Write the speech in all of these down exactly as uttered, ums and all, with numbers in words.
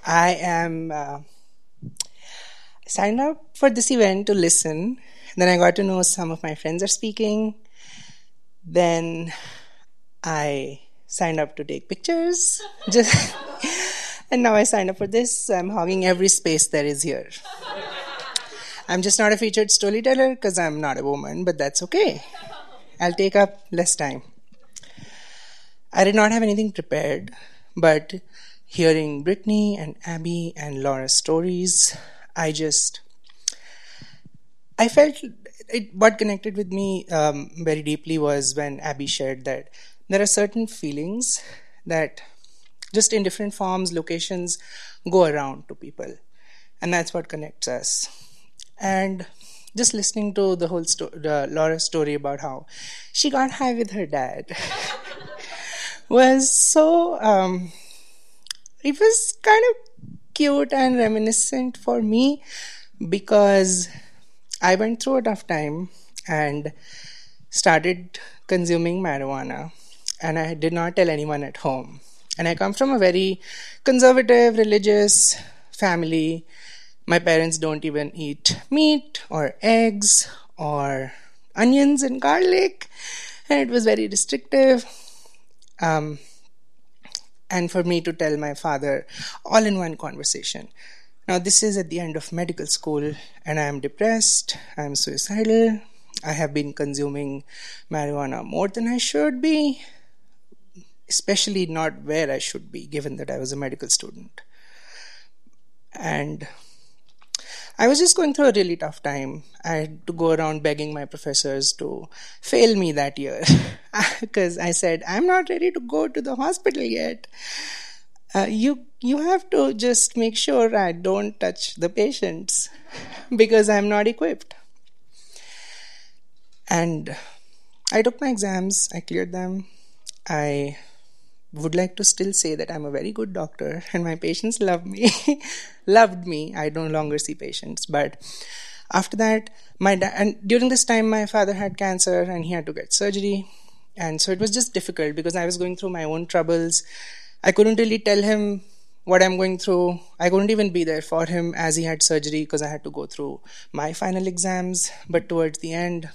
I am uh, signed up for this event to listen. Then I got to know some of my friends are speaking. Then I signed up to take pictures. Just and now I signed up for this. I'm hogging every space there is here. I'm just not a featured storyteller because I'm not a woman, but that's okay. I'll take up less time. I did not have anything prepared, but hearing Brittany and Abby and Laura's stories, I just, I felt it, what connected with me um, very deeply was when Abby shared that there are certain feelings that just in different forms, locations, go around to people. And that's what connects us. And just listening to the whole sto- the Laura's story about how she got high with her dad was so, um, it was kind of cute and reminiscent for me because I went through a tough time and started consuming marijuana, and I did not tell anyone at home. And I come from a very conservative, religious family. My parents don't even eat meat or eggs or onions and garlic, and it was very restrictive. Um, and for me to tell my father all in one conversation. Now, this is at the end of medical school, and I am depressed, I am suicidal, I have been consuming marijuana more than I should be, especially not where I should be, given that I was a medical student. And I was just going through a really tough time. I had to go around begging my professors to fail me that year because I said, I'm not ready to go to the hospital yet. Uh, you you have to just make sure I don't touch the patients because I'm not equipped. And I took my exams, I cleared them. I would like to still say that I'm a very good doctor and my patients love me, loved me. I no longer see patients. But after that, my da- and during this time, my father had cancer and he had to get surgery. And so it was just difficult because I was going through my own troubles. I couldn't really tell him what I'm going through. I couldn't even be there for him as he had surgery because I had to go through my final exams. But towards the end,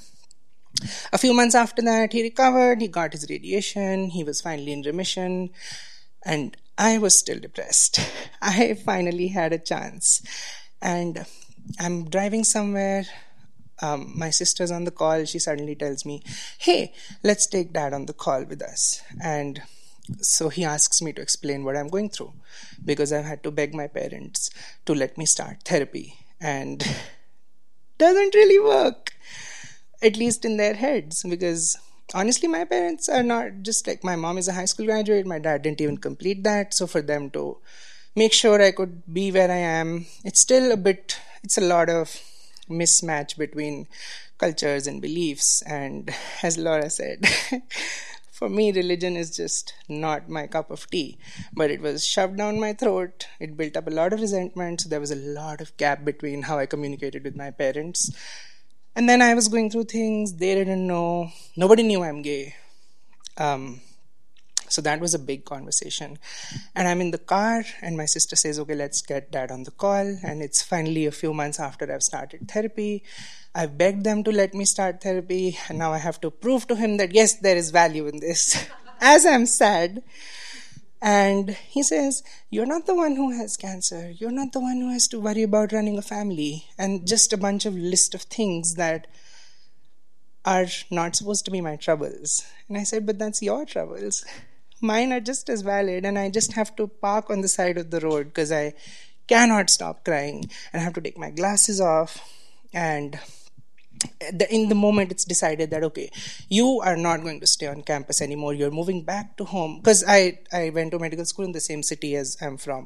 a few months after that, he recovered, he got his radiation, he was finally in remission, and I was still depressed. I finally had a chance. And I'm driving somewhere, um, my sister's on the call, she suddenly tells me, hey, let's take dad on the call with us. And so he asks me to explain what I'm going through because I've had to beg my parents to let me start therapy. And doesn't really work. At least in their heads, because honestly, my parents are not just like my mom is a high school graduate, my dad didn't even complete that. So for them to make sure I could be where I am, it's still a bit, it's a lot of mismatch between cultures and beliefs. And as Laura said, for me, religion is just not my cup of tea. But it was shoved down my throat. It built up a lot of resentment. So there was a lot of gap between how I communicated with my parents. And then I was going through things they didn't know. Nobody knew I'm gay. Um, so that was a big conversation. And I'm in the car and my sister says, okay, let's get dad on the call. And it's finally a few months after I've started therapy. I've begged them to let me start therapy. And now I have to prove to him that, yes, there is value in this. As I'm sad. And he says, you're not the one who has cancer. You're not the one who has to worry about running a family. And just a bunch of list of things that are not supposed to be my troubles. And I said, but that's your troubles. Mine are just as valid. And I just have to park on the side of the road because I cannot stop crying. And I have to take my glasses off. And in the moment it's decided that, okay, you are not going to stay on campus anymore, you're moving back to home, because I, I went to medical school in the same city as I'm from.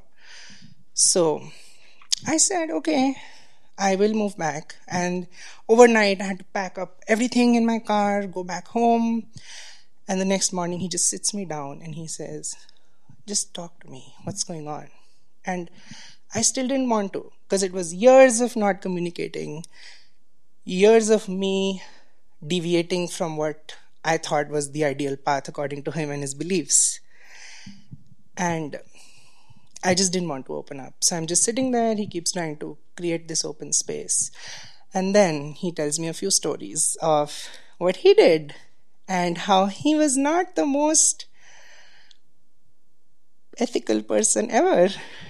So I said, okay, I will move back. And overnight I had to pack up everything in my car, go back home. And the next morning he just sits me down and he says, just talk to me, what's going on? And I still didn't want to, because it was years of not communicating, years of me deviating from what I thought was the ideal path according to him and his beliefs. And I just didn't want to open up. So I'm just sitting there. He keeps trying to create this open space. And then he tells me a few stories of what he did and how he was not the most ethical person ever.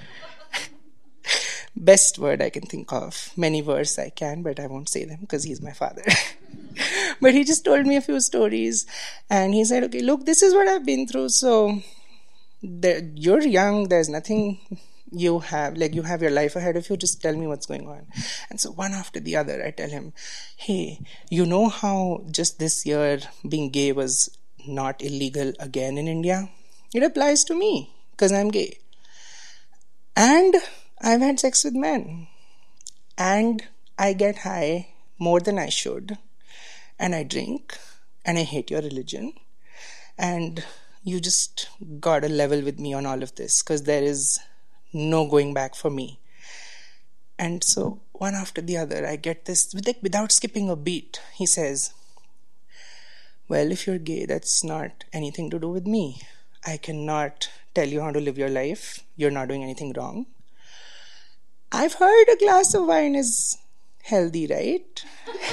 Best word I can think of. Many words I can, but I won't say them because he's my father. But he just told me a few stories and he said, okay, look, this is what I've been through. So there, you're young. There's nothing you have, like you have your life ahead of you. Just tell me what's going on. And so one after the other, I tell him, hey, you know how just this year being gay was not illegal again in India? It applies to me because I'm gay. And I've had sex with men. And I get high more than I should. And I drink. And I hate your religion. And you just gotta level with me on all of this because there is no going back for me. And so one after the other, I get this, like without skipping a beat. He says, well, if you're gay, that's not anything to do with me. I cannot tell you how to live your life. You're not doing anything wrong. I've heard a glass of wine is healthy, right?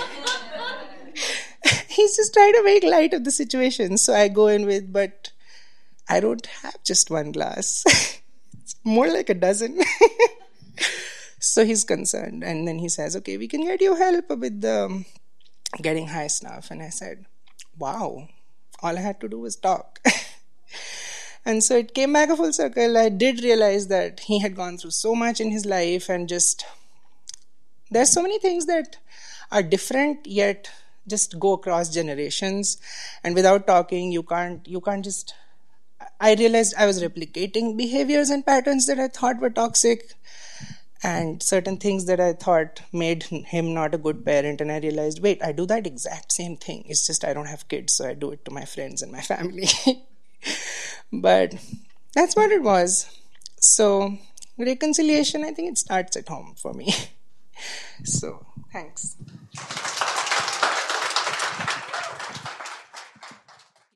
He's just trying to make light of the situation. So I go in with, but I don't have just one glass. It's more like a dozen. So he's concerned. And then he says, okay, we can get you help with the um, getting high stuff. And I said, wow, all I had to do was talk. And so it came back a full circle. I did realize that he had gone through so much in his life and just, there's so many things that are different yet just go across generations. And without talking, you can't, you can't just, I realized I was replicating behaviors and patterns that I thought were toxic and certain things that I thought made him not a good parent. And I realized, wait, I do that exact same thing. It's just I don't have kids, so I do it to my friends and my family. But that's what it was. So reconciliation, I think it starts at home for me. So thanks.